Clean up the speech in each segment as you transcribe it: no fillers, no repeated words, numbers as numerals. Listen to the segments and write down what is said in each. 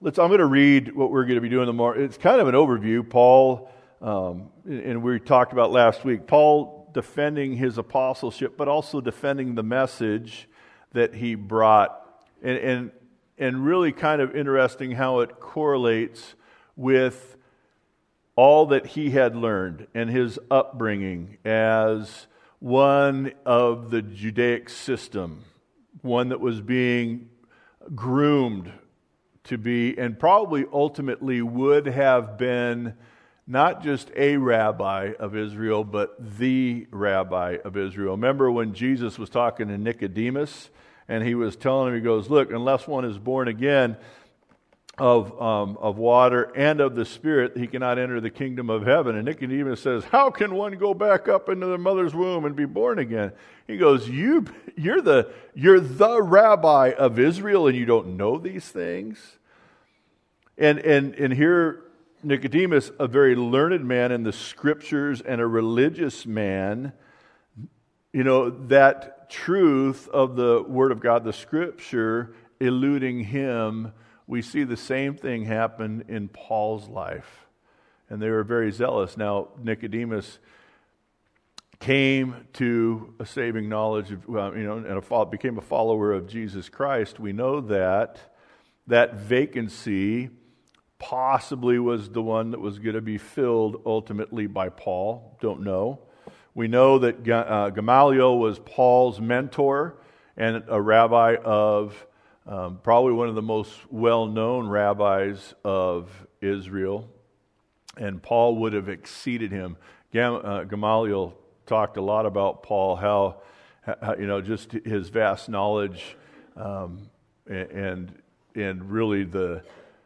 I'm going to read what we're going to be doing tomorrow. It's kind of an overview. Paul, and we talked about last week, Paul defending his apostleship, but also defending the message that he brought. And really kind of interesting how it correlates with all that he had learned and his upbringing as one of the Judaic system, one that was being groomed to be, and probably ultimately would have been not just a rabbi of Israel, but the rabbi of Israel. Remember when Jesus was talking to Nicodemus, and he was telling him, he goes, look, unless one is born again of water and of the Spirit, he cannot enter the kingdom of heaven. And Nicodemus says, how can one go back up into their mother's womb and be born again? He goes, you're the rabbi of Israel, and you don't know these things? And here Nicodemus, a very learned man in the Scriptures and a religious man, that truth of the Word of God, the Scripture, eluding him. We see the same thing happen in Paul's life. And they were very zealous. Now, Nicodemus came to a saving knowledge of, and became a follower of Jesus Christ. We know that vacancy possibly was the one that was going to be filled ultimately by Paul. Don't know. We know that Gamaliel was Paul's mentor and a rabbi of probably one of the most well-known rabbis of Israel. And Paul would have exceeded him. Gamaliel talked a lot about Paul, how just his vast knowledge and really the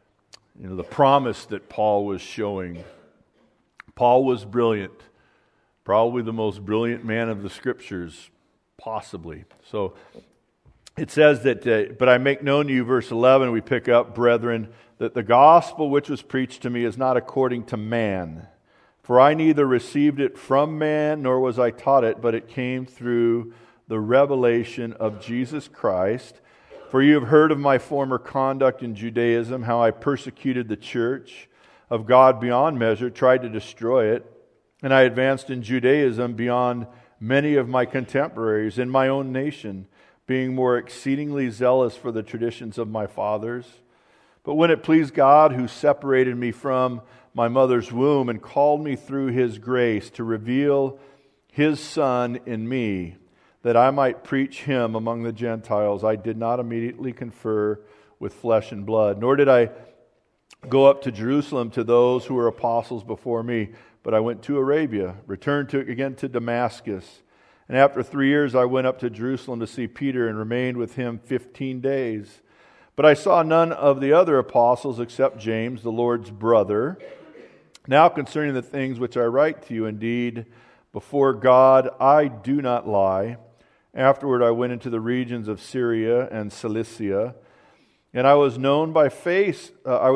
promise that Paul was showing. Paul was brilliant, probably the most brilliant man of the Scriptures, possibly. So it says that, but I make known to you, verse 11, we pick up, brethren, that the gospel which was preached to me is not according to man. For I neither received it from man, nor was I taught it, but it came through the revelation of Jesus Christ. For you have heard of my former conduct in Judaism, how I persecuted the church of God beyond measure, tried to destroy it, and I advanced in Judaism beyond many of my contemporaries in my own nation, being more exceedingly zealous for the traditions of my fathers. But when it pleased God, who separated me from my mother's womb and called me through His grace to reveal His Son in me, that I might preach Him among the Gentiles, I did not immediately confer with flesh and blood, nor did I go up to Jerusalem to those who were apostles before me, but I went to Arabia, returned again to Damascus. And after 3 years I went up to Jerusalem to see Peter and remained with him 15 days. But I saw none of the other apostles except James, the Lord's brother. Now concerning the things which I write to you, indeed, before God I do not lie. Afterward I went into the regions of Syria and Cilicia, and I was unknown by face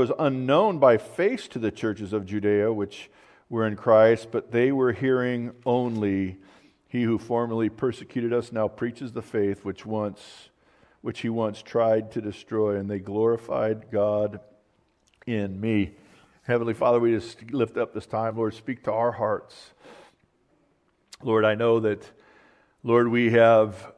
to the churches of Judea which were in Christ, but they were hearing only, he who formerly persecuted us now preaches the faith which he once tried to destroy, and they glorified God in me. Heavenly Father, we just lift up this time. Lord, speak to our hearts. Lord, I know that, Lord, we have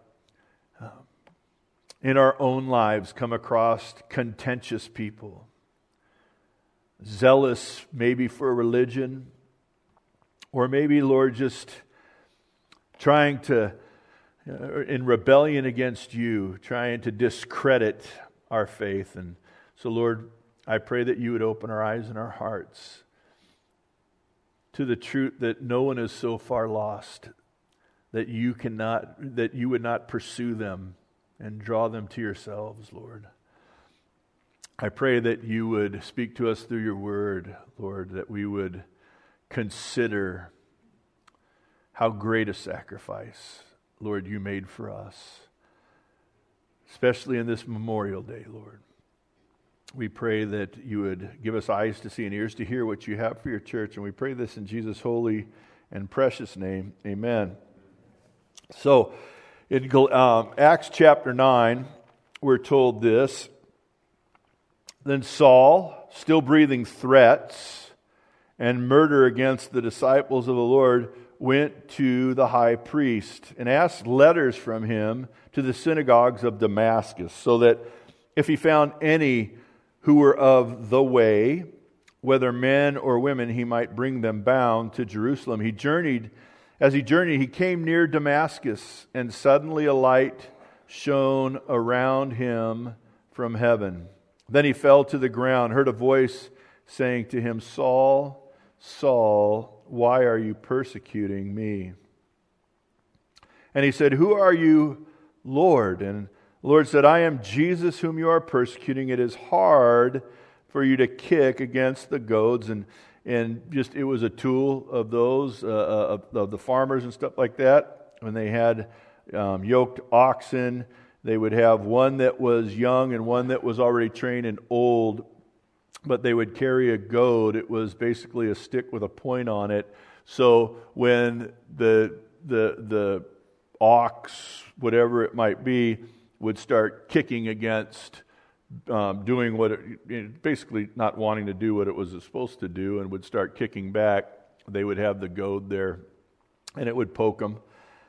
in our own lives come across contentious people, zealous maybe for religion, or maybe, Lord, just trying to, in rebellion against you, trying to discredit our faith. And so, Lord, I pray that you would open our eyes and our hearts to the truth that no one is so far lost that you would not pursue them and draw them to yourselves, Lord. I pray that you would speak to us through your word, Lord, that we would consider how great a sacrifice, Lord, you made for us, especially in this Memorial Day, Lord. We pray that you would give us eyes to see and ears to hear what you have for your church, and we pray this in Jesus' holy and precious name. Amen. So, in Acts chapter 9, we're told this. Then Saul, still breathing threats and murder against the disciples of the Lord, went to the high priest and asked letters from him to the synagogues of Damascus, so that if he found any who were of the way, whether men or women, he might bring them bound to Jerusalem. As he journeyed, he came near Damascus, and suddenly a light shone around him from heaven. Then he fell to the ground, heard a voice saying to him, Saul, Saul, why are you persecuting me? And he said, Who are you, Lord? And the Lord said, I am Jesus whom you are persecuting. It is hard for you to kick against the goads. And just it was a tool of those, of the farmers and stuff like that. When they had yoked oxen, they would have one that was young and one that was already trained and old, but they would carry a goad. It was basically a stick with a point on it. So when the ox, whatever it might be, would start kicking against doing what it, basically not wanting to do what it was supposed to do, and would start kicking back, they would have the goad there, and it would poke them.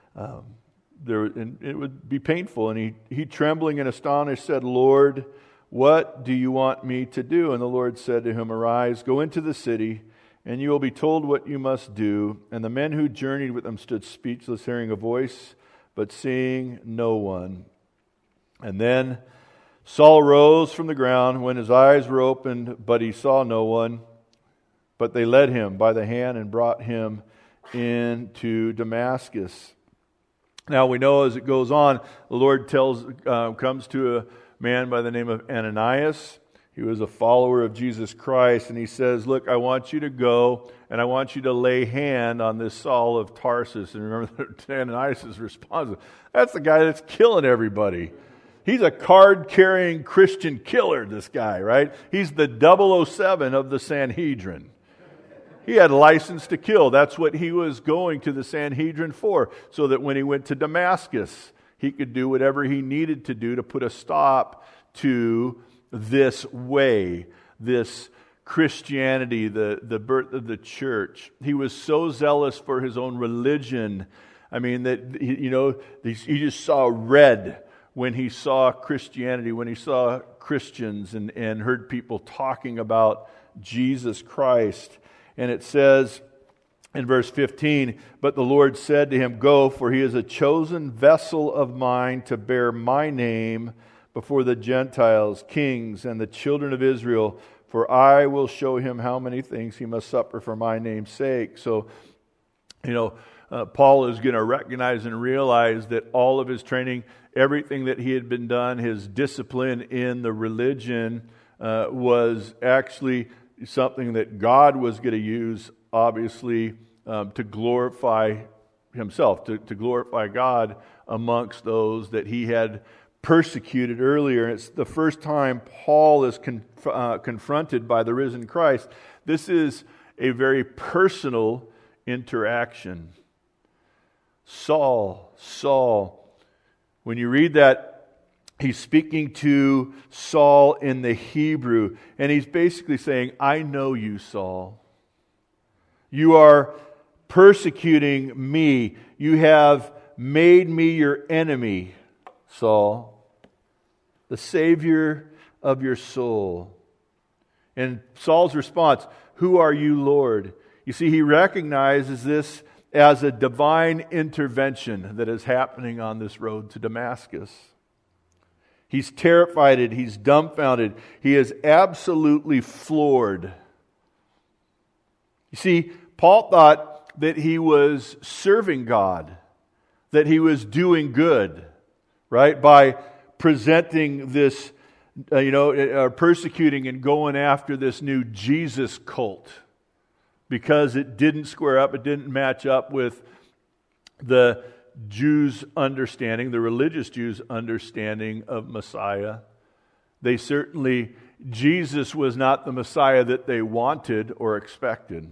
And it would be painful. And he trembling and astonished said, Lord, what do you want me to do? And the Lord said to him, Arise, go into the city, and you will be told what you must do. And the men who journeyed with him stood speechless, hearing a voice, but seeing no one. And then Saul rose from the ground when his eyes were opened, but he saw no one. But they led him by the hand and brought him into Damascus. Now we know as it goes on, the Lord comes to a man by the name of Ananias. He was a follower of Jesus Christ, and he says, Look, I want you to go, and I want you to lay hand on this Saul of Tarsus. And remember Ananias' response, that's the guy that's killing everybody. He's a card-carrying Christian killer, this guy, right? He's the 007 of the Sanhedrin. He had license to kill. That's what he was going to the Sanhedrin for, so that when he went to Damascus, he could do whatever he needed to do to put a stop to this way, this Christianity, the birth of the church. He was so zealous for his own religion. I mean, that he just saw red when he saw Christianity, when he saw Christians and heard people talking about Jesus Christ. And it says in verse 15, But the Lord said to him, Go, for he is a chosen vessel of mine to bear my name before the Gentiles, kings, and the children of Israel, for I will show him how many things he must suffer for my name's sake. So, Paul is going to recognize and realize that all of his training, everything that he had been done, his discipline in the religion was actually something that God was going to use, obviously, to glorify himself, to glorify God amongst those that he had persecuted earlier. It's the first time Paul is confronted by the risen Christ. This is a very personal interaction. Saul, Saul. When you read that, he's speaking to Saul in the Hebrew, and he's basically saying, I know you, Saul. You are persecuting me. You have made me your enemy, Saul, the Savior of your soul. And Saul's response, Who are you, Lord? You see, he recognizes this as a divine intervention that is happening on this road to Damascus. He's terrified, he's dumbfounded, he is absolutely floored. You see, Paul thought that he was serving God, that he was doing good, right? By presenting this, persecuting and going after this new Jesus cult, because it didn't square up, it didn't match up with the Jews' understanding, the religious Jews' understanding of Messiah. Jesus was not the Messiah that they wanted or expected.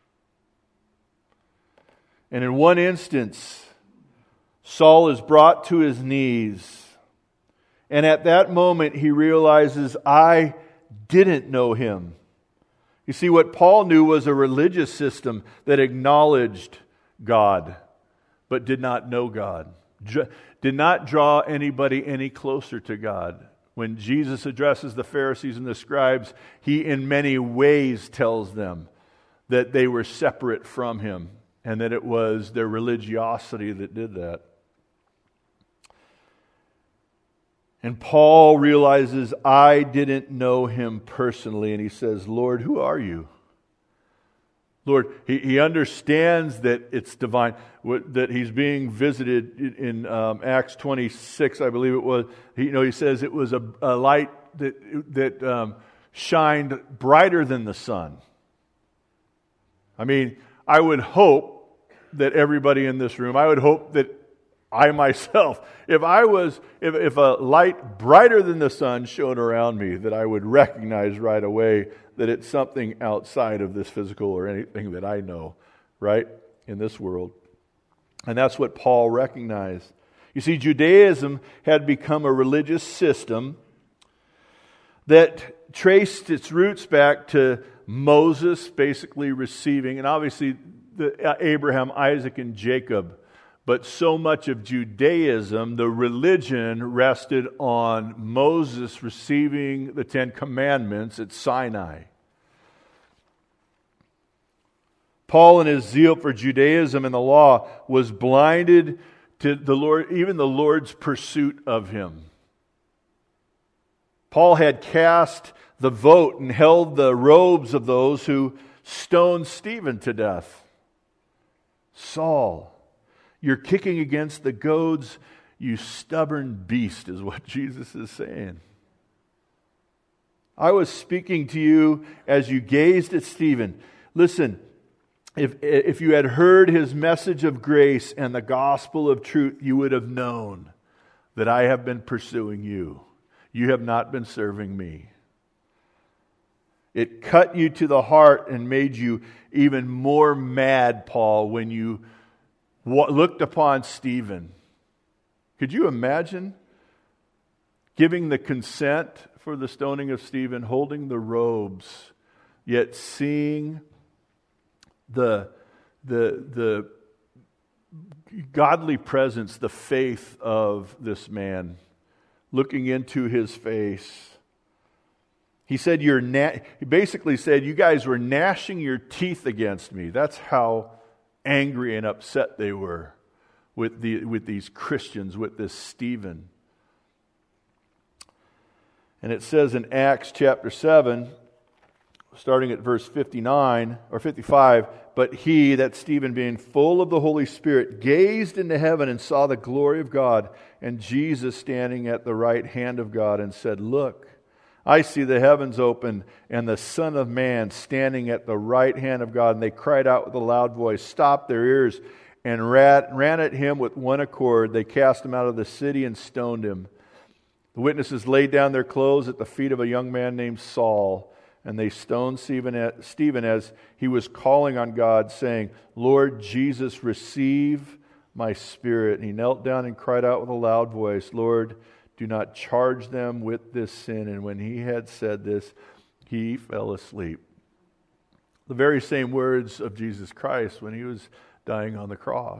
And in one instance, Saul is brought to his knees. And at that moment, he realizes, I didn't know him. You see, what Paul knew was a religious system that acknowledged God, but did not know God. Did not draw anybody any closer to God. When Jesus addresses the Pharisees and the scribes, he in many ways tells them that they were separate from him and that it was their religiosity that did that. And Paul realizes, I didn't know him personally, and he says, Lord, who are you? Lord, he understands that it's divine, that he's being visited in Acts 26, I believe it was. He says it was a light that shined brighter than the sun. I mean, I would hope that everybody in this room, I would hope that I myself, if a light brighter than the sun shone around me, that I would recognize right away that it's something outside of this physical or anything that I know, right, in this world. And that's what Paul recognized. You see, Judaism had become a religious system that traced its roots back to Moses basically receiving, and obviously Abraham, Isaac, and Jacob. But so much of Judaism, the religion, rested on Moses receiving the Ten Commandments at Sinai. Paul, in his zeal for Judaism and the law, was blinded to the Lord, even the Lord's pursuit of him. Paul had cast the vote and held the robes of those who stoned Stephen to death. Saul, you're kicking against the goads, you stubborn beast, is what Jesus is saying. I was speaking to you as you gazed at Stephen. Listen, if you had heard his message of grace and the gospel of truth, you would have known that I have been pursuing you. You have not been serving me. It cut you to the heart and made you even more mad, Paul, when you looked upon Stephen. Could you imagine giving the consent for the stoning of Stephen, holding the robes, yet seeing the godly presence, the faith of this man, looking into his face? He said, he basically said, you guys were gnashing your teeth against me. That's how angry and upset they were with these Christians, with this Stephen. And it says in Acts chapter 7, starting at verse 59 or 55, but he, that Stephen, being full of the Holy Spirit, gazed into heaven and saw the glory of God and Jesus standing at the right hand of God, and said, look, I see the heavens open and the Son of Man standing at the right hand of God. And they cried out with a loud voice, stopped their ears, and ran at him with one accord. They cast him out of the city and stoned him. The witnesses laid down their clothes at the feet of a young man named Saul, and they stoned Stephen as he was calling on God, saying, Lord Jesus, receive my spirit. And he knelt down and cried out with a loud voice, Lord, do not charge them with this sin. And when he had said this, he fell asleep. The very same words of Jesus Christ when he was dying on the cross.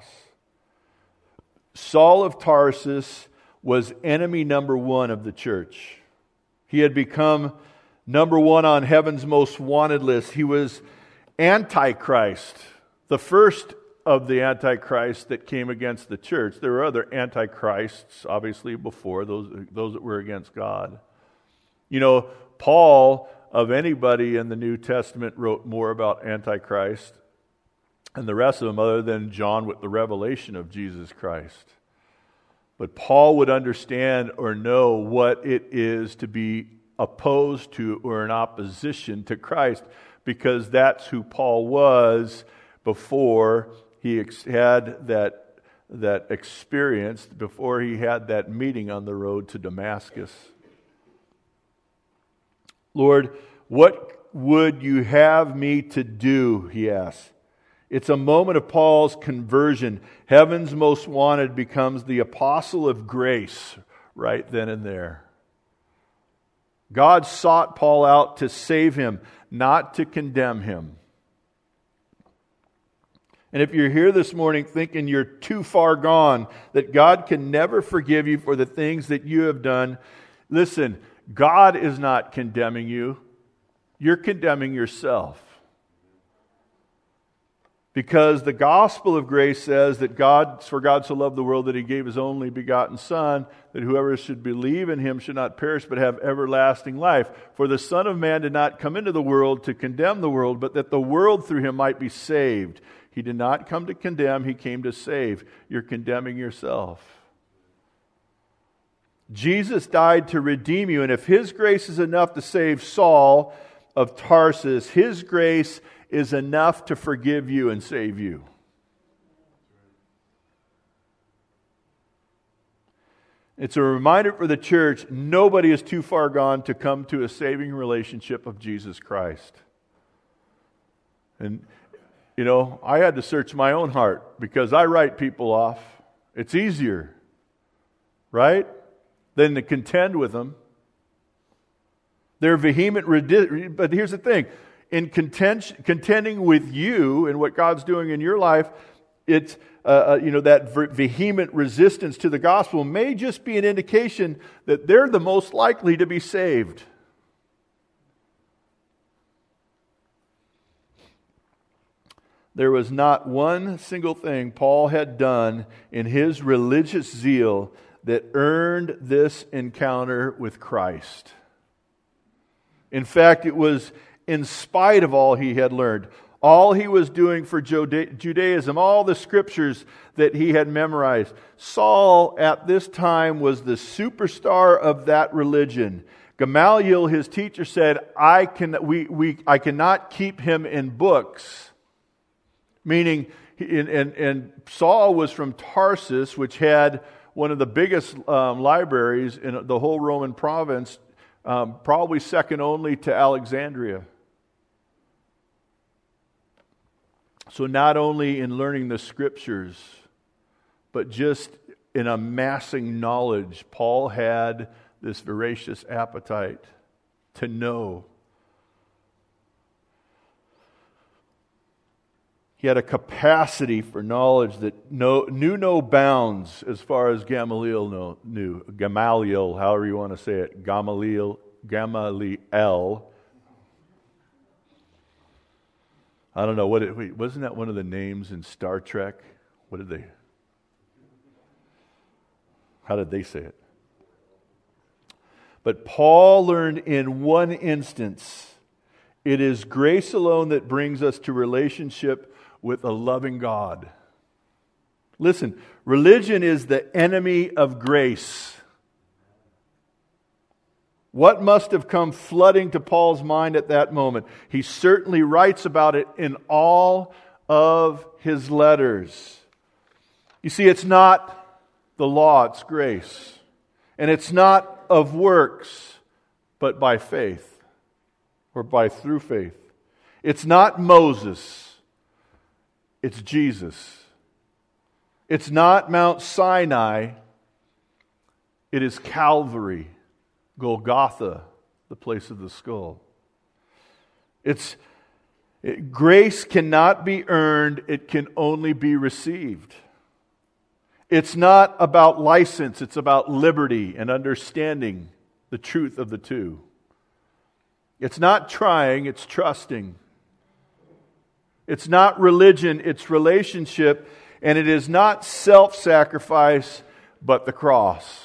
Saul of Tarsus was enemy number one of the church. He had become number one on heaven's most wanted list. He was Antichrist, the first of the Antichrists that came against the church. There were other Antichrists, obviously, before, those that were against God. You know, Paul, of anybody in the New Testament, wrote more about Antichrist and the rest of them other than John with the revelation of Jesus Christ. But Paul would understand or know what it is to be opposed to or in opposition to Christ, because that's who Paul was before he had that experience, before he had that meeting on the road to Damascus. Lord, what would you have me to do? He asked. It's a moment of Paul's conversion. Heaven's most wanted becomes the apostle of grace right then and there. God sought Paul out to save him, not to condemn him. And if you're here this morning thinking you're too far gone, that God can never forgive you for the things that you have done, listen, God is not condemning you. You're condemning yourself. Because the gospel of grace says that for God so loved the world that He gave His only begotten Son, that whoever should believe in Him should not perish but have everlasting life. For the Son of Man did not come into the world to condemn the world, but that the world through Him might be saved. He did not come to condemn, He came to save. You're condemning yourself. Jesus died to redeem you, and if His grace is enough to save Saul of Tarsus, His grace is enough to forgive you and save you. It's a reminder for the church, nobody is too far gone to come to a saving relationship of Jesus Christ. And, I had to search my own heart because I write people off. It's easier, right, than to contend with them. They're vehement, but here's the thing. In contending with you and what God's doing in your life, it's that vehement resistance to the gospel may just be an indication that they're the most likely to be saved. There was not one single thing Paul had done in his religious zeal that earned this encounter with Christ. In fact, it was in spite of all he had learned, all he was doing for Judaism, all the scriptures that he had memorized. Saul at this time was the superstar of that religion. Gamaliel, his teacher, said, I cannot keep him in books. Meaning, and Saul was from Tarsus, which had one of the biggest libraries in the whole Roman province, probably second only to Alexandria. So not only in learning the scriptures, but just in amassing knowledge, Paul had this voracious appetite to know. He had a capacity for knowledge that knew no bounds as far as Gamaliel knew. Gamaliel, however you want to say it. Gamaliel. I don't know. Wasn't that one of the names in Star Trek? How did they say it? But Paul learned in one instance, it is grace alone that brings us to relationship with a loving God. Listen, religion is the enemy of grace. What must have come flooding to Paul's mind at that moment? He certainly writes about it in all of his letters. You see, it's not the law, it's grace. And it's not of works, but by faith, or through faith. It's not Moses, it's Jesus. It's not Mount Sinai, it is Calvary. Golgotha, the place of the skull. Grace cannot be earned, it can only be received. It's not about license, it's about liberty and understanding the truth of the two. It's not trying, it's trusting. It's not religion, it's relationship, and it is not self-sacrifice, but the cross.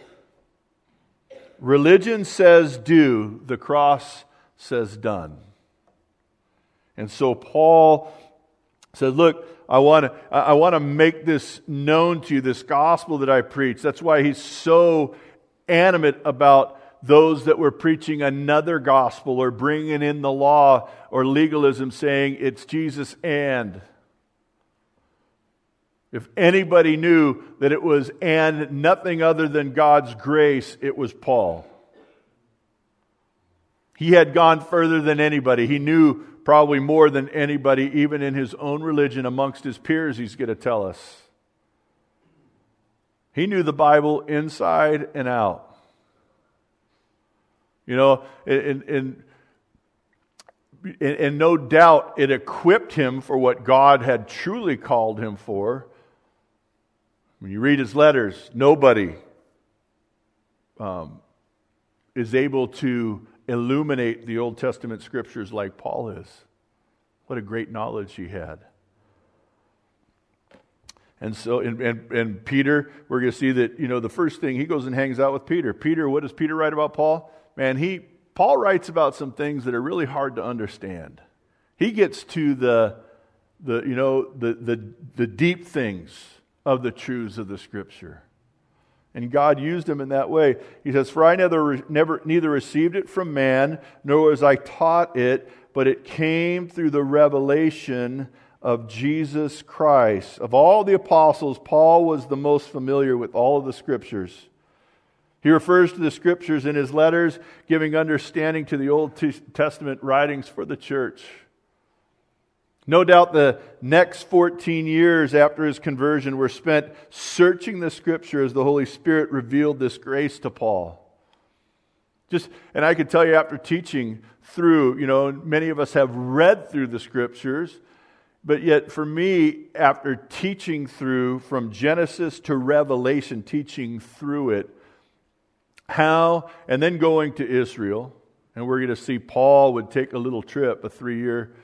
Religion says do, the cross says done. And so Paul said, look, I want to make this known to you, this gospel that I preach. That's why he's so animate about those that were preaching another gospel or bringing in the law or legalism, saying it's Jesus and. If anybody knew that it was and nothing other than God's grace, it was Paul. He had gone further than anybody. He knew probably more than anybody, even in his own religion, amongst his peers, he's going to tell us. He knew the Bible inside and out. You know, and no doubt it equipped him for what God had truly called him for. When you read his letters, nobody is able to illuminate the Old Testament scriptures like Paul is. What a great knowledge he had. And so, and Peter, we're going to see that, you know, the first thing, he goes and hangs out with Peter. Peter, what does Peter write about Paul? Man, Paul writes about some things that are really hard to understand. He gets to the deep things of the truths of the Scripture. And God used him in that way. He says, "For I neither received it from man, nor was I taught it, but it came through the revelation of Jesus Christ." Of all the apostles, Paul was the most familiar with all of the Scriptures. He refers to the Scriptures in his letters, giving understanding to the Old Testament writings for the church. No doubt the next 14 years after his conversion were spent searching the Scripture as the Holy Spirit revealed this grace to Paul. And I can tell you, after teaching through, you know, many of us have read through the Scriptures, but yet for me, after teaching through from Genesis to Revelation, teaching through it, and then going to Israel, and we're going to see Paul would take a little trip, a three-year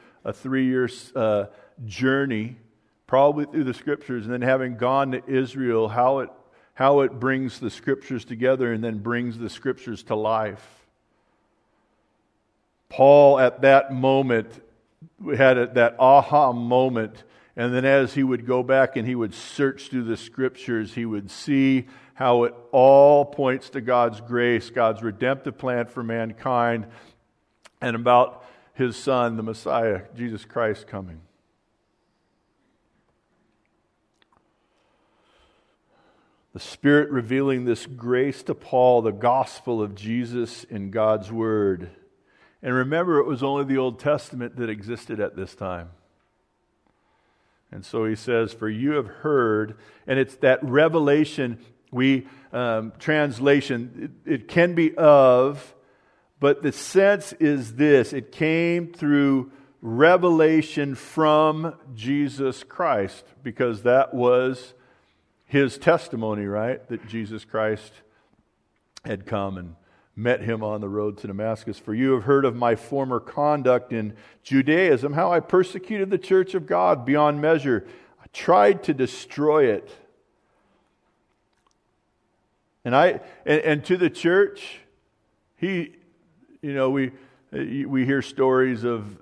journey, probably through the Scriptures, and then having gone to Israel, how it brings the Scriptures together and then brings the Scriptures to life. Paul, at that moment, had that aha moment, and then as he would go back and he would search through the Scriptures, he would see how it all points to God's grace, God's redemptive plan for mankind, and about His Son, the Messiah, Jesus Christ, coming. The Spirit revealing this grace to Paul, the gospel of Jesus in God's Word. And remember, it was only the Old Testament that existed at this time. And so he says, "For you have heard," and it's that revelation, translation, it can be of, but the sense is this: it came through revelation from Jesus Christ, because that was his testimony, right? That Jesus Christ had come and met him on the road to Damascus. "For you have heard of my former conduct in Judaism, how I persecuted the church of God beyond measure. I tried to destroy it." And to the church, we hear stories of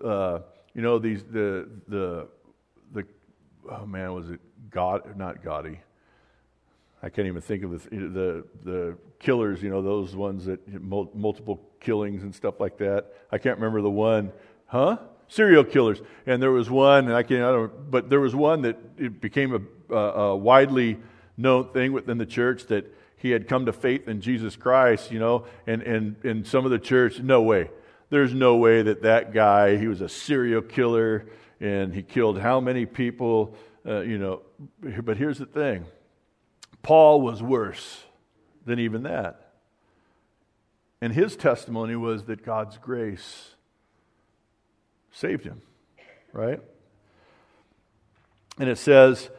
was it God? Not Gotti. I can't even think of the killers. You know, those ones that multiple killings and stuff like that. I can't remember the one. Serial killers. And there was one, but there was one that it became a widely known thing within the church that he had come to faith in Jesus Christ, you know, and some of the church, no way. There's no way that guy, he was a serial killer and he killed how many people, But here's the thing. Paul was worse than even that. And his testimony was that God's grace saved him, right? And it says,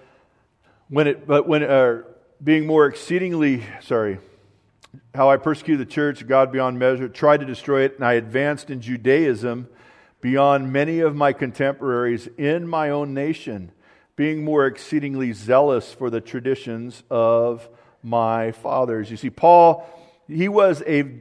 how I persecuted the church of God beyond measure, tried to destroy it, and I advanced in Judaism beyond many of my contemporaries in my own nation, being more exceedingly zealous for the traditions of my fathers. You see, Paul, he was an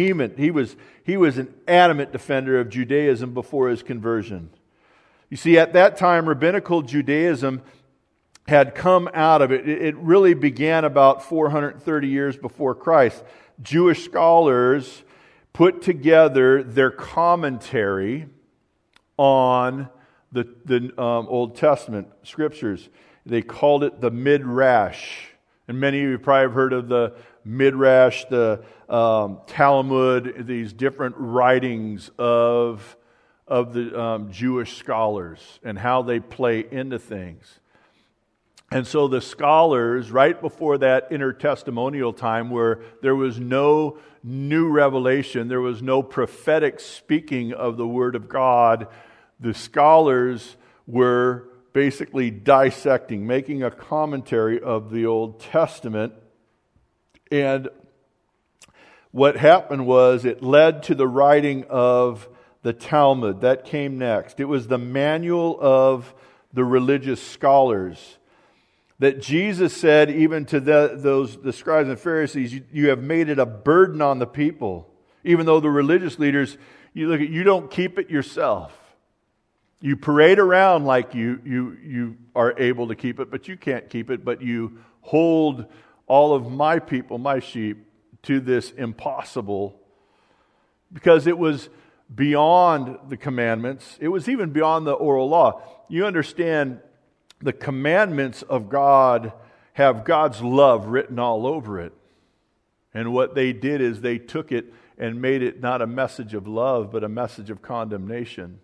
adamant defender of Judaism before his conversion. You see, at that time, rabbinical Judaism had come out of it. It really began about 430 years before Christ. Jewish scholars put together their commentary on the Old Testament scriptures. They called it the Midrash. And many of you probably have heard of the Midrash, the Talmud, these different writings of the Jewish scholars and how they play into things. And so the scholars, right before that intertestamental time where there was no new revelation, there was no prophetic speaking of the Word of God, the scholars were basically dissecting, making a commentary of the Old Testament. And what happened was it led to the writing of the Talmud. That came next. It was the manual of the religious scholars that Jesus said even to the scribes and Pharisees, you have made it a burden on the people. Even though the religious leaders, you don't keep it yourself. You parade around like you are able to keep it, but you can't keep it. But you hold all of my people, my sheep, to this impossible, because it was beyond the commandments. It was even beyond the oral law. You understand, the commandments of God have God's love written all over it. And what they did is they took it and made it not a message of love, but a message of condemnation.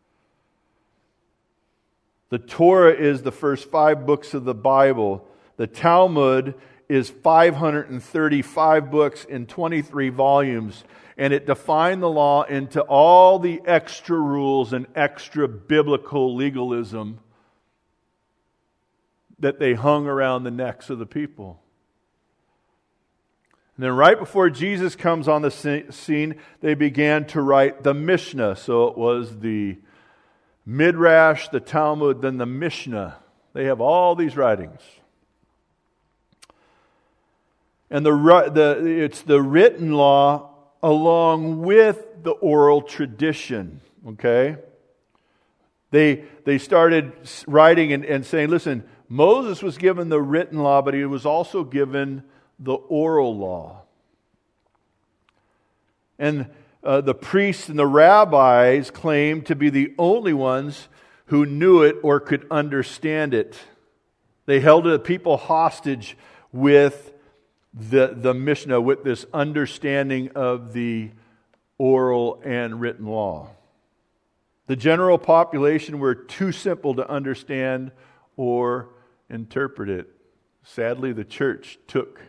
The Torah is the first 5 books of the Bible. The Talmud is 535 books in 23 volumes. And it defined the law into all the extra rules and extra biblical legalism that they hung around the necks of the people. And then right before Jesus comes on the scene, they began to write the Mishnah. So it was the Midrash, the Talmud, then the Mishnah. They have all these writings. And it's the written law along with the oral tradition. Okay? They started writing and saying, listen, Moses was given the written law, but he was also given the oral law. And the priests and the rabbis claimed to be the only ones who knew it or could understand it. They held the people hostage with the Mishnah, with this understanding of the oral and written law. The general population were too simple to understand or interpret it. Sadly, the church took,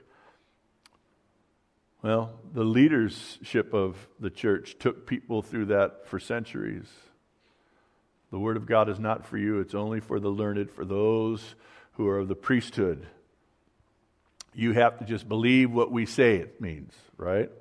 the leadership of the church took people through that for centuries. The Word of God is not for you, it's only for the learned, for those who are of the priesthood. You have to just believe what we say it means, right?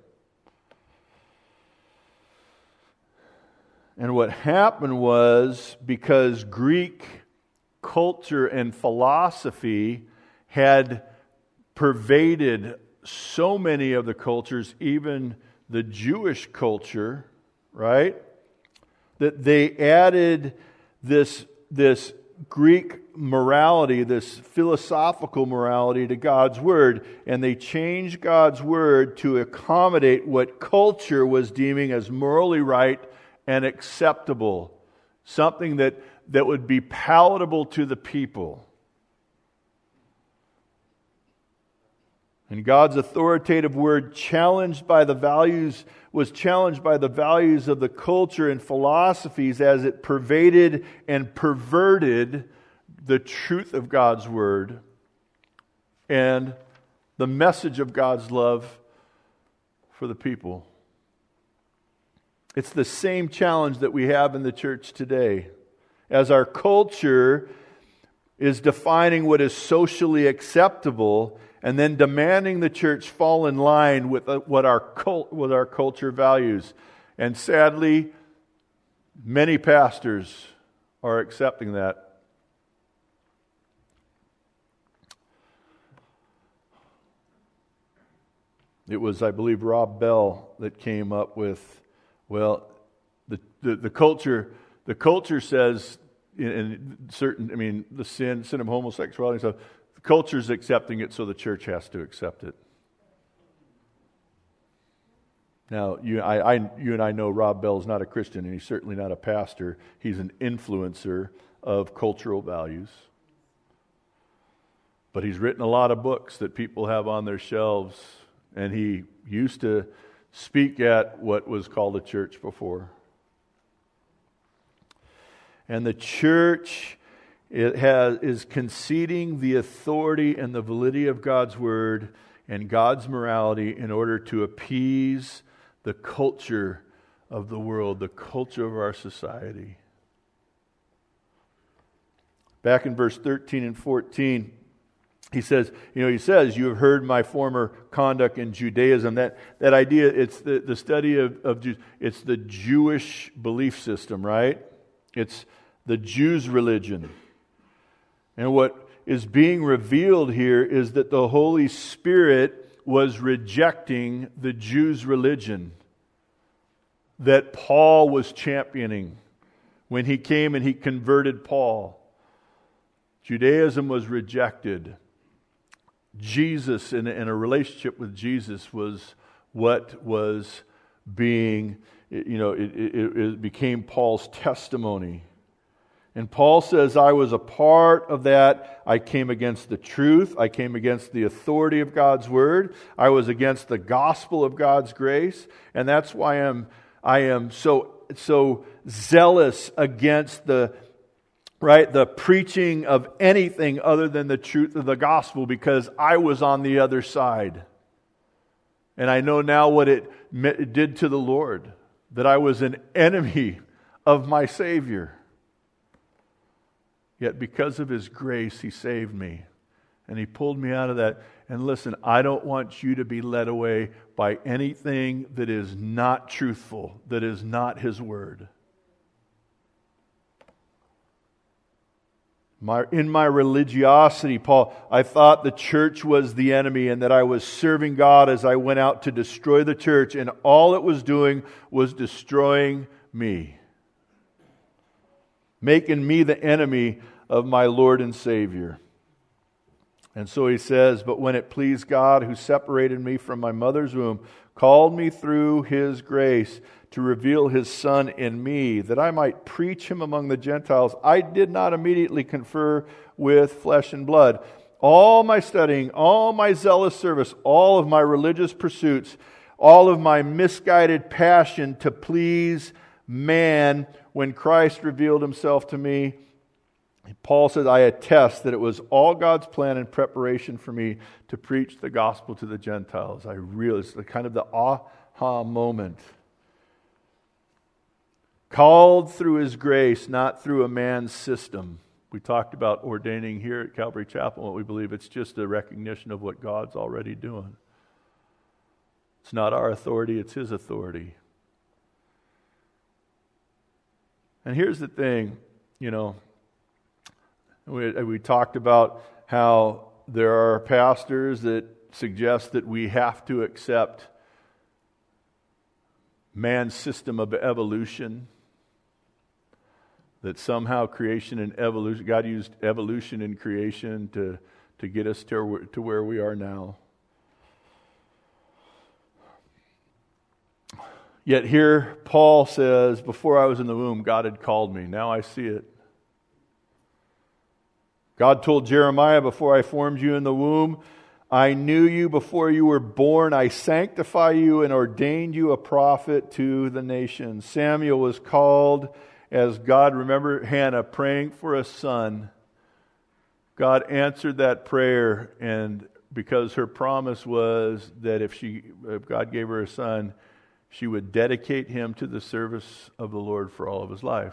And what happened was, because Greek culture and philosophy had pervaded so many of the cultures, even the Jewish culture, right? That they added this Greek morality, this philosophical morality to God's Word, and they changed God's Word to accommodate what culture was deeming as morally right and acceptable, something that would be palatable to the people. And God's authoritative Word, challenged by the values of the culture and philosophies as it pervaded and perverted the truth of God's Word and the message of God's love for the people. It's the same challenge that we have in the church today. As our culture is defining what is socially acceptable and then demanding the church fall in line with what our culture values. And sadly, many pastors are accepting that. It was, I believe, Rob Bell that came up with, the culture says in certain, the sin of homosexuality and stuff, the culture's accepting it, so the church has to accept it. Now, you and I know Rob Bell's not a Christian, and he's certainly not a pastor. He's an influencer of cultural values. But he's written a lot of books that people have on their shelves, and he used to speak at what was called a church before. And the church is conceding the authority and the validity of God's Word and God's morality in order to appease the culture of the world, the culture of our society. Back in verse 13 and 14, he says, you have heard my former conduct in Judaism. That idea, it's the study of Jews. It's the Jewish belief system, right? It's the Jews' religion. And what is being revealed here is that the Holy Spirit was rejecting the Jews' religion that Paul was championing when he came and he converted Paul. Judaism was rejected. Jesus, in a relationship with Jesus, was what was being, it became Paul's testimony. And Paul says, I was a part of that. I came against the truth. I came against the authority of God's Word. I was against the gospel of God's grace. And that's why I am so zealous against the preaching of anything other than the truth of the gospel, because I was on the other side. And I know now what it did to the Lord, that I was an enemy of my Savior. Yet because of His grace, He saved me. And He pulled me out of that. And listen, I don't want you to be led away by anything that is not truthful, that is not His Word. In my religiosity, Paul, I thought the church was the enemy and that I was serving God as I went out to destroy the church, and all it was doing was destroying me, making me the enemy of my Lord and Savior. And so he says, but when it pleased God, who separated me from my mother's womb, called me through His grace to reveal His Son in me, that I might preach Him among the Gentiles, I did not immediately confer with flesh and blood. All my studying, all my zealous service, all of my religious pursuits, all of my misguided passion to please man, when Christ revealed Himself to me, Paul says, I attest that it was all God's plan and preparation for me to preach the gospel to the Gentiles. I realized the kind of the aha moment. Called through His grace, not through a man's system. We talked about ordaining here at Calvary Chapel, what we believe it's just a recognition of what God's already doing. It's not our authority, it's His authority. And here's the thing, we talked about how there are pastors that suggest that we have to accept man's system of evolution, that somehow creation and evolution, God used evolution and creation to get us to where we are now. Yet here Paul says, before I was in the womb, God had called me. Now I see it. God told Jeremiah, before I formed you in the womb, I knew you before you were born. I sanctify you and ordained you a prophet to the nations. Samuel was called as God, remember Hannah praying for a son. God answered that prayer, and because her promise was that if God gave her a son, she would dedicate him to the service of the Lord for all of his life.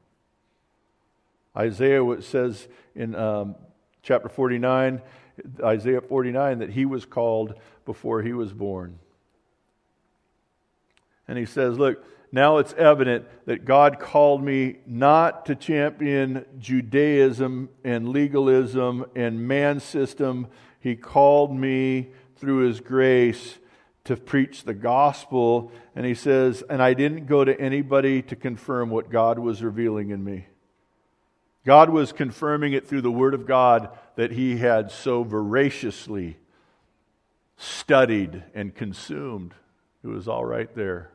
Isaiah says in chapter 49, Isaiah 49, that he was called before he was born. And he says, look, now it's evident that God called me not to champion Judaism and legalism and man's system. He called me through His grace to preach the gospel. And he says, and I didn't go to anybody to confirm what God was revealing in me. God was confirming it through the Word of God that He had so voraciously studied and consumed. It was all right there.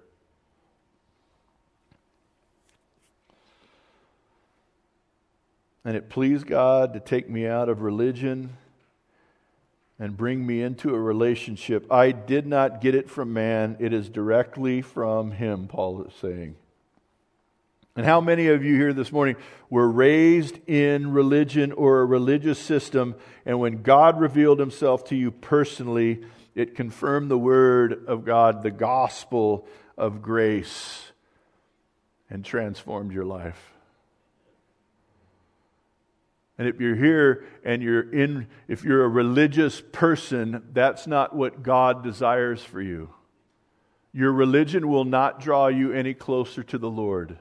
And it pleased God to take me out of religion and bring me into a relationship. I did not get it from man. It is directly from Him, Paul is saying. And how many of you here this morning were raised in religion or a religious system, and when God revealed Himself to you personally, it confirmed the Word of God, the gospel of grace, and transformed your life? And if you're here and if you're a religious person, that's not what God desires for you. Your religion will not draw you any closer to the Lord.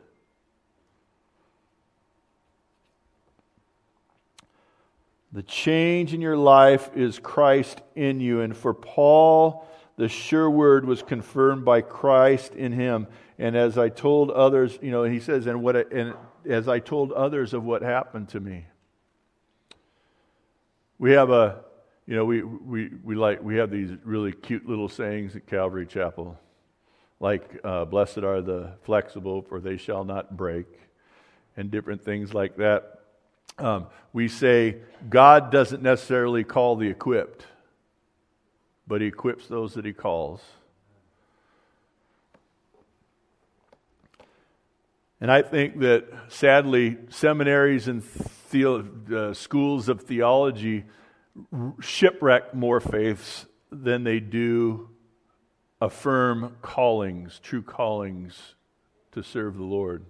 The change in your life is Christ in you. And for Paul, the sure word was confirmed by Christ in him. And as I told others, he says, and as I told others of what happened to me. We have we have these really cute little sayings at Calvary Chapel, like "Blessed are the flexible, for they shall not break," and different things like that. We say God doesn't necessarily call the equipped, but He equips those that He calls. And I think that, sadly, seminaries and schools of theology shipwreck more faiths than they do affirm callings, true callings to serve the Lord.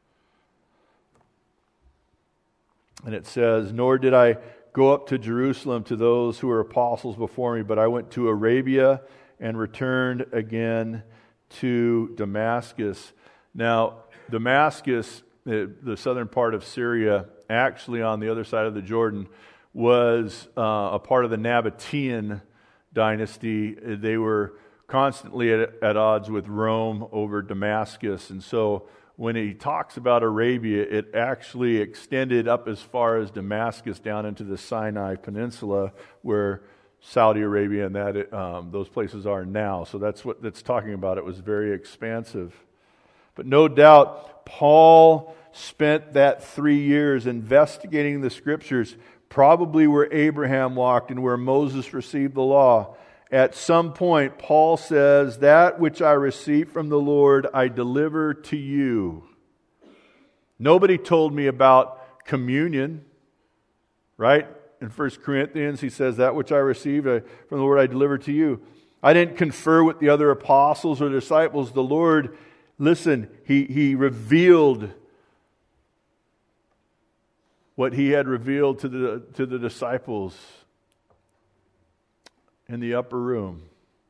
And it says, "Nor did I go up to Jerusalem to those who were apostles before me, but I went to Arabia and returned again to Damascus." Now, Damascus, the southern part of Syria, actually on the other side of the Jordan, was a part of the Nabatean dynasty. They were constantly at odds with Rome over Damascus. And so when he talks about Arabia, it actually extended up as far as Damascus down into the Sinai Peninsula, where Saudi Arabia and those places are now. So that's what that's talking about. It was very expansive. But no doubt, Paul spent that 3 years investigating the Scriptures, probably where Abraham walked and where Moses received the law. At some point, Paul says, "That which I received from the Lord, I deliver to you." Nobody told me about communion, right? In 1 Corinthians, he says, "That which I received from the Lord, I deliver to you." I didn't confer with the other apostles or disciples. The Lord, listen, He revealed what He had revealed to the disciples in the upper room.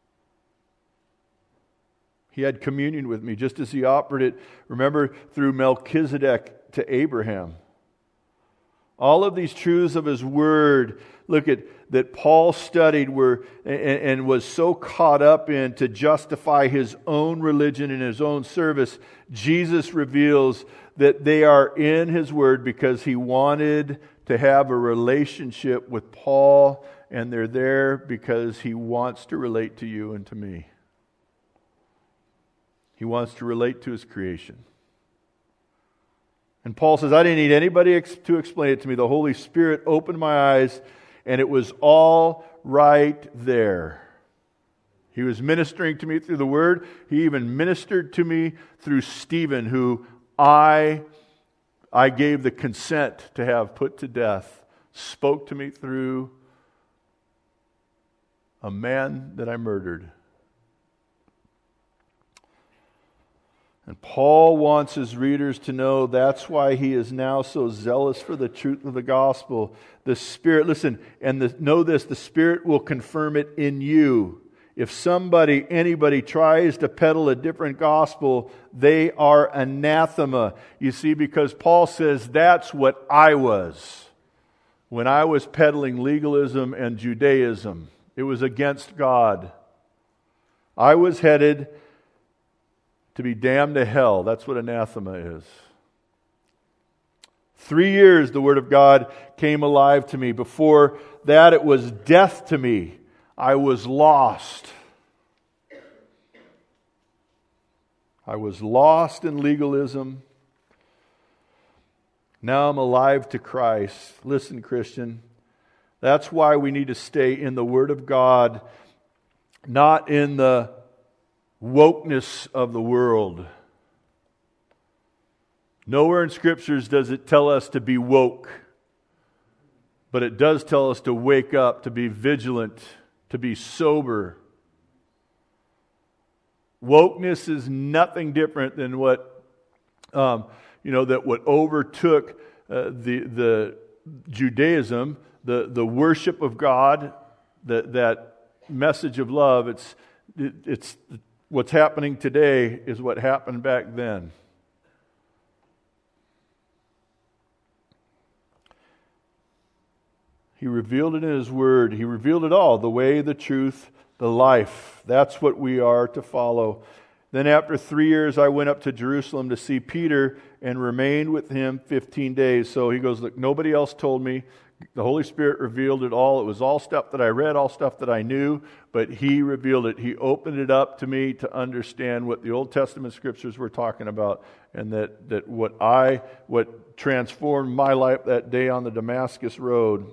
He had communion with me, just as He offered it, remember, through Melchizedek to Abraham. All of these truths of His Word, that Paul studied and was so caught up in to justify his own religion and his own service. Jesus reveals that they are in His Word because He wanted to have a relationship with Paul, and they're there because He wants to relate to you and to me. He wants to relate to His creation. And Paul says, I didn't need anybody to explain it to me. The Holy Spirit opened my eyes, and it was all right there. He was ministering to me through the Word. He even ministered to me through Stephen, who I gave the consent to have put to death, spoke to me through a man that I murdered. And Paul wants his readers to know that's why he is now so zealous for the truth of the gospel. The Spirit, listen, know this, the Spirit will confirm it in you. If anybody tries to peddle a different gospel, they are anathema. You see, because Paul says that's what I was when I was peddling legalism and Judaism. It was against God. I was headed to be damned to hell. That's what anathema is. 3 years the Word of God came alive to me. Before that, it was death to me. I was lost. I was lost in legalism. Now I'm alive to Christ. Listen, Christian, that's why we need to stay in the Word of God, not in the wokeness of the world. Nowhere in Scriptures does it tell us to be woke, but it does tell us to wake up, to be vigilant, to be sober. Wokeness is nothing different than what overtook the Judaism, the worship of God, that message of love. It's what's happening today is what happened back then. He revealed it in His Word. He revealed it all, the way, the truth, the life. That's what we are to follow. Then after 3 years, I went up to Jerusalem to see Peter and remained with him 15 days. So he goes, look, nobody else told me. The Holy Spirit revealed it all. It was all stuff that I read, all stuff that I knew, but He revealed it. He opened it up to me to understand what the Old Testament Scriptures were talking about, and that what transformed my life that day on the Damascus Road.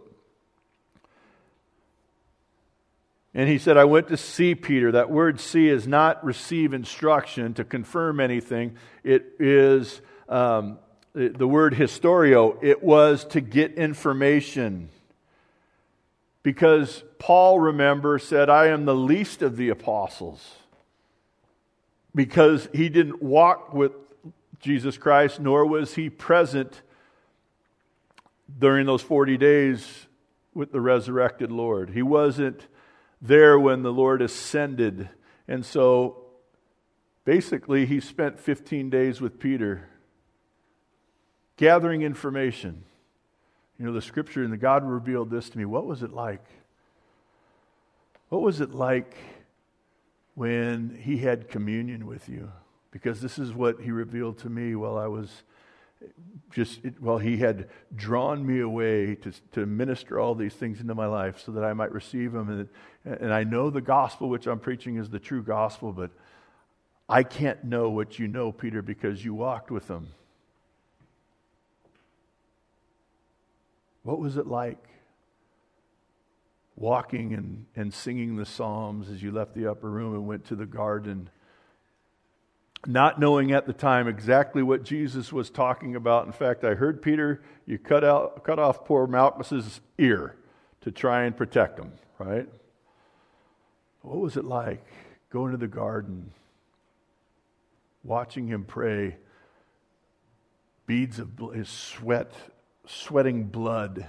And he said, I went to see Peter. That word see is not receive instruction to confirm anything. It is the word historio. It was to get information. Because Paul, remember, said, I am the least of the apostles. Because he didn't walk with Jesus Christ, nor was he present during those 40 days with the resurrected Lord. He wasn't there when the Lord ascended. And so basically he spent 15 days with Peter gathering information. The Scripture and the God revealed this to me. What was it like? What was it like when He had communion with you? Because this is what He revealed to me while I was He had drawn me away to minister all these things into my life so that I might receive them. And I know the gospel which I'm preaching is the true gospel, but I can't know what you know, Peter, because you walked with Him. What was it like walking and singing the Psalms as you left the upper room and went to the garden, not knowing at the time exactly what Jesus was talking about? In fact, I heard, Peter, you cut off poor Malchus's ear to try and protect him, right? What was it like going to the garden, watching him pray, beads of his sweating blood,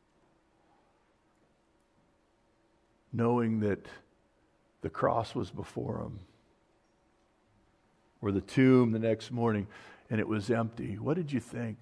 knowing that the cross was before him, or the tomb the next morning, and it was empty? What did you think?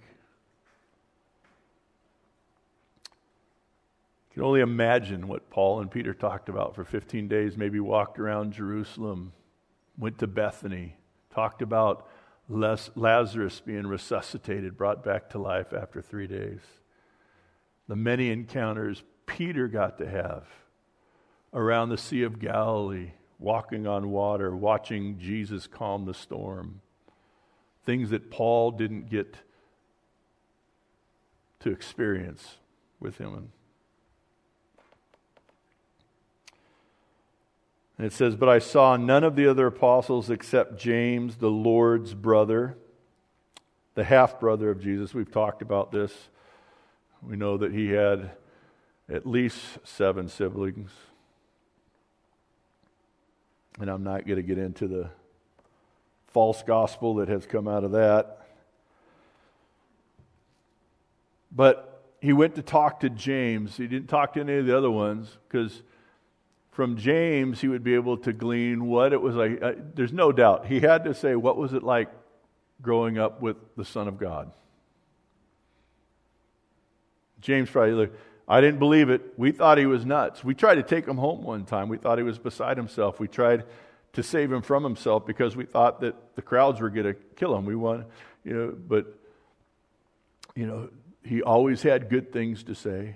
You can only imagine what Paul and Peter talked about for 15 days, maybe walked around Jerusalem, went to Bethany, talked about Lazarus being resuscitated, brought back to life after 3 days. The many encounters Peter got to have around the Sea of Galilee, walking on water, watching Jesus calm the storm. Things that Paul didn't get to experience with him. And it says, but I saw none of the other apostles except James, the Lord's brother, the half-brother of Jesus. We've talked about this. We know that he had at least 7 siblings. And I'm not going to get into the false gospel that has come out of that. But he went to talk to James. He didn't talk to any of the other ones, because from James he would be able to glean what it was like. There's no doubt. He had to say, what was it like growing up with the Son of God? James probably looked, I didn't believe it. We thought he was nuts. We tried to take him home one time. We thought he was beside himself. We tried to save him from himself because we thought that the crowds were going to kill him. We want, but he always had good things to say.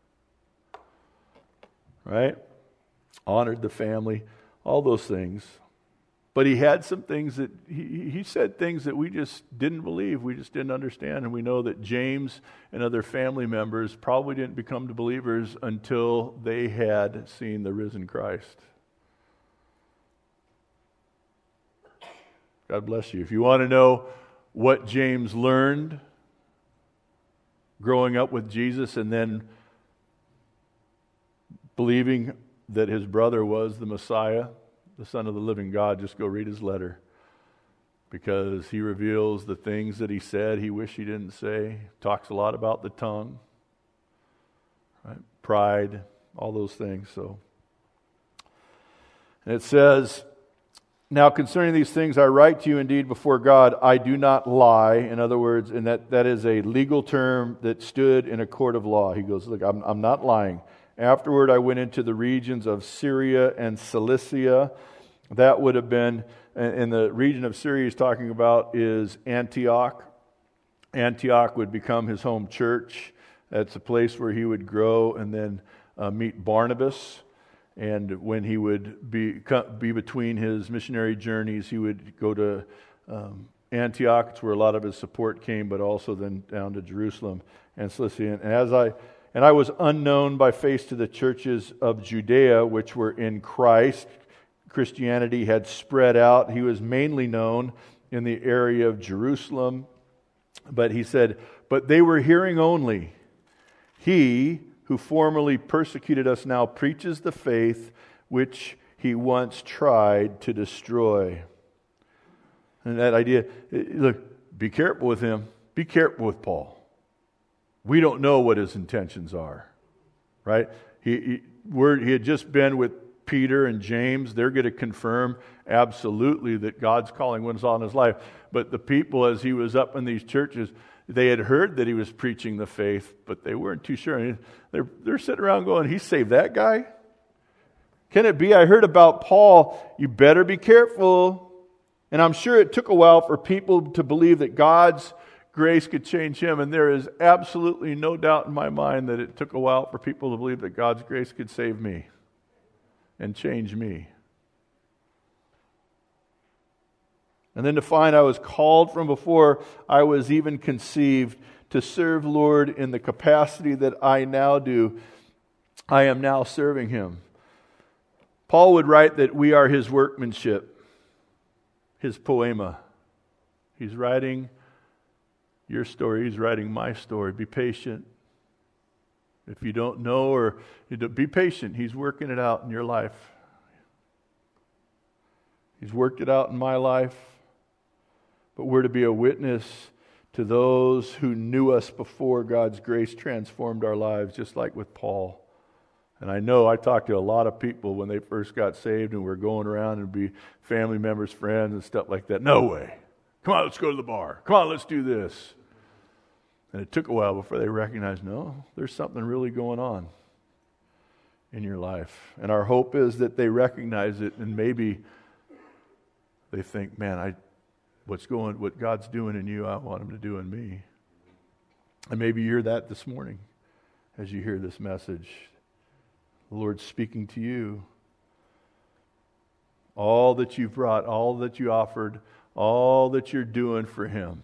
Right? Honored the family, all those things. But he had some things that he said things that we just didn't believe, we just didn't understand. And we know that James and other family members probably didn't become believers until they had seen the risen Christ. God bless you. If you want to know what James learned growing up with Jesus and then believing that his brother was the Messiah, the Son of the living God, just go read his letter. Because he reveals the things that he said he wished he didn't say. Talks a lot about the tongue, right? Pride, all those things. So, and it says, now concerning these things I write to you indeed before God, I do not lie. In other words, and that is a legal term that stood in a court of law. He goes, look, I'm not lying. Afterward I went into the regions of Syria and Cilicia. That would have been, in the region of Syria he's talking about is Antioch. Antioch would become his home church. That's a place where he would grow and then meet Barnabas. And when he would be between his missionary journeys, he would go to Antioch. It's where a lot of his support came, but also then down to Jerusalem and Cilicia. And I was unknown by face to the churches of Judea, which were in Christ. Christianity had spread out. He was mainly known in the area of Jerusalem. But he said, but they were hearing only. He who formerly persecuted us now preaches the faith which he once tried to destroy. And that idea, look, be careful with him. Be careful with Paul. We don't know what his intentions are, right? He had just been with Peter and James. They're going to confirm absolutely that God's calling was on his life. But the people, as he was up in these churches, they had heard that he was preaching the faith, but they weren't too sure. They're sitting around going, he saved that guy? Can it be? I heard about Paul. You better be careful. And I'm sure it took a while for people to believe that God's grace could change him. And there is absolutely no doubt in my mind that it took a while for people to believe that God's grace could save me and change me. And then to find I was called from before I was even conceived to serve Lord in the capacity that I now do. I am now serving him. Paul would write that we are his workmanship, his poema. He's writing your story. He's writing my story. Be patient. If you don't know, or be patient. He's working it out in your life. He's worked it out in my life. But we're to be a witness to those who knew us before God's grace transformed our lives, just like with Paul. And I know I talked to a lot of people when they first got saved and were going around and be family members, friends, and stuff like that. No way. Come on, let's go to the bar. Come on, let's do this. And it took a while before they recognized, no, there's something really going on in your life. And our hope is that they recognize it, and maybe they think, man, what God's doing in you, I want him to do in me. And maybe you're that this morning as you hear this message. The Lord's speaking to you. All that you've brought, all that you offered, all that you're doing for him.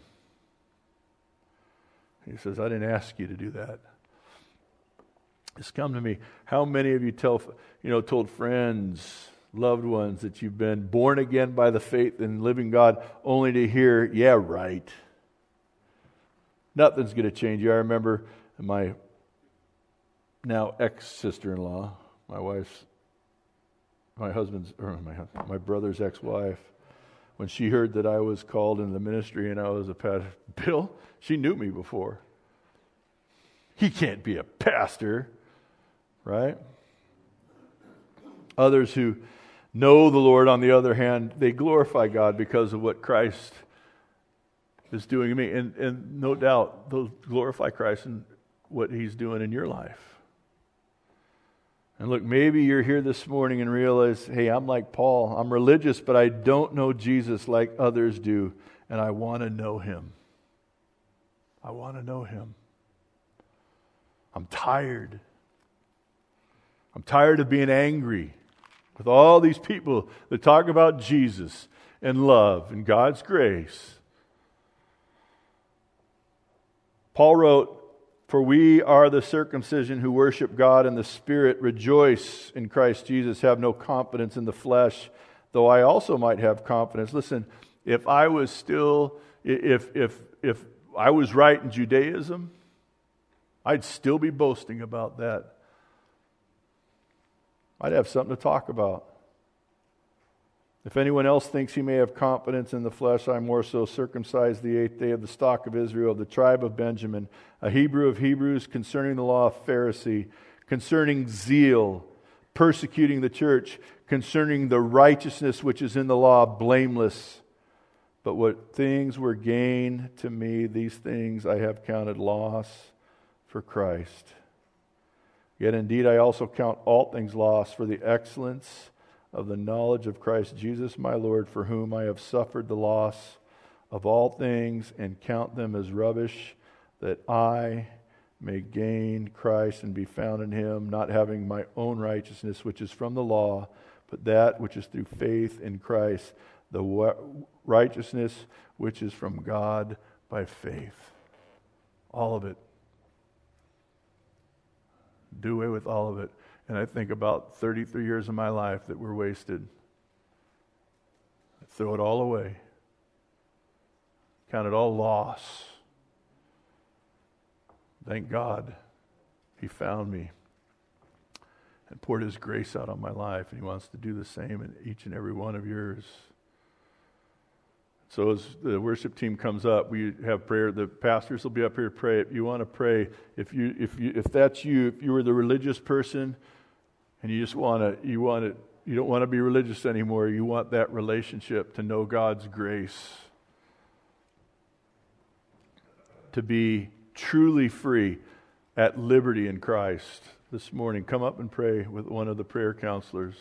He says, I didn't ask you to do that. Just come to me. How many of you told friends, loved ones, that you've been born again by the faith in living God, only to hear, yeah, right. Nothing's going to change you. I remember my now ex-sister-in-law, my brother's ex-wife, when she heard that I was called into the ministry and I was a pastor. Bill, she knew me before. He can't be a pastor, right? Others who know the Lord, on the other hand, they glorify God because of what Christ is doing in me. And no doubt, they'll glorify Christ in what he's doing in your life. And look, maybe you're here this morning and realize, hey, I'm like Paul. I'm religious, but I don't know Jesus like others do. And I want to know him. I want to know him. I'm tired. I'm tired of being angry with all these people that talk about Jesus and love and God's grace. Paul wrote, for we are the circumcision who worship God in the Spirit, rejoice in Christ Jesus, have no confidence in the flesh, though I also might have confidence. Listen, if I was still if I was right in Judaism, I'd still be boasting about that. I'd have something to talk about. If anyone else thinks he may have confidence in the flesh, I more so, circumcised the 8th day of the stock of Israel, of the tribe of Benjamin, a Hebrew of Hebrews, concerning the law, a Pharisee, concerning zeal, persecuting the church, concerning the righteousness which is in the law, blameless. But what things were gain to me, these things I have counted loss for Christ. Yet indeed I also count all things lost for the excellence of the knowledge of Christ Jesus my Lord, for whom I have suffered the loss of all things, and count them as rubbish, that I may gain Christ and be found in Him, not having my own righteousness, which is from the law, but that which is through faith in Christ, the righteousness which is from God by faith. All of it. Do away with all of it. And I think about 33 years of my life that were wasted. I throw it all away. Count it all loss. Thank God He found me and poured His grace out on my life, and He wants to do the same in each and every one of yours. So as the worship team comes up, we have prayer. The pastors will be up here to pray. If you want to pray, if that's you, if you were the religious person and you just you don't want to be religious anymore, you want that relationship to know God's grace, to be truly free, at liberty in Christ this morning, come up and pray with one of the prayer counselors.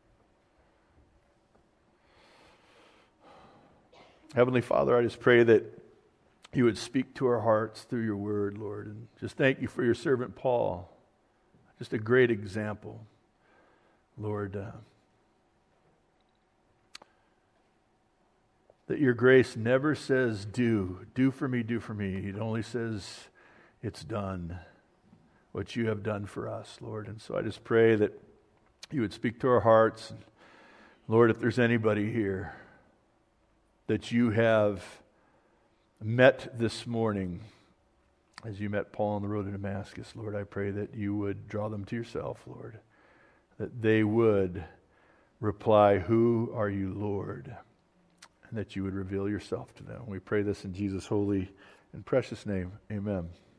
Heavenly Father, I just pray that You would speak to our hearts through Your word, Lord. And just thank You for Your servant Paul. Just a great example, Lord. That Your grace never says, do for me, do for me. It only says, it's done, what You have done for us, Lord. And so I just pray that You would speak to our hearts. And Lord, if there's anybody here that You have met this morning as You met Paul on the road to Damascus, Lord, I pray that You would draw them to Yourself, Lord, that they would reply, "Who are You, Lord?" and that You would reveal Yourself to them. We pray this in Jesus' holy and precious name. Amen.